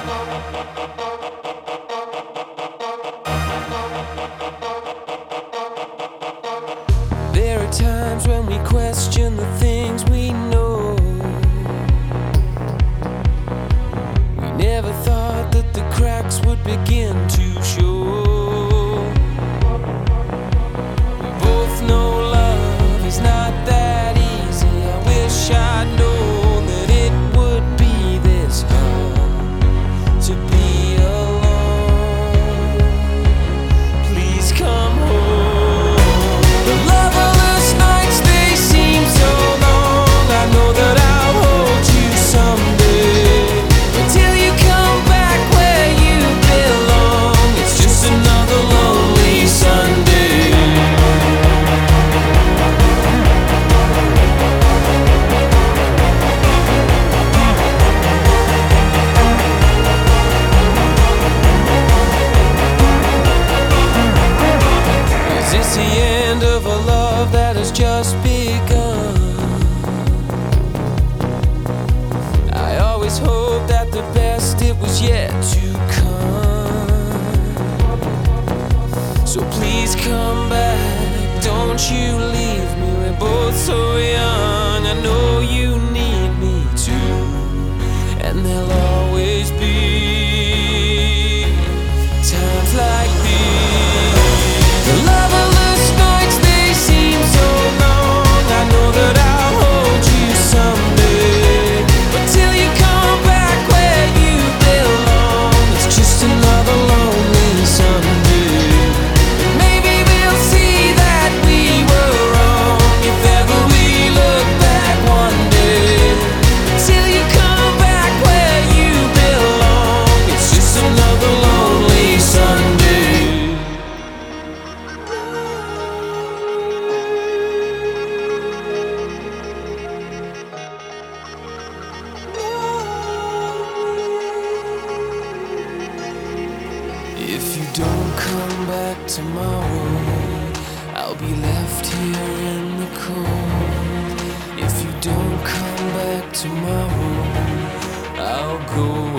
There are times when we question the things we know. We never thought that the cracks would begin to show. We both know love is not that easy. I wish I'd known that it would be this hard to be alone. Please come home. The loveless nights, they seem so long. I know that I'll hold you someday. Until you come back where you belong, it's just another lonely Sunday. Is this the end of a love that has just begun? I always hoped that the best, it was yet to come. So please come back, don't you leave me. We're both so young, I know you need me too. And there'll always be times like these. The loveless nights, they seem so long. I know that I'll hold you someday. But till you come back where you belong, it's just another lonely Sunday. Maybe we'll see that we were wrong if ever we look back one day. Till you come back where you belong, it's just another lonely Sunday. If you don't come back tomorrow, I'll be left here in the cold. If you don't come back tomorrow, I'll go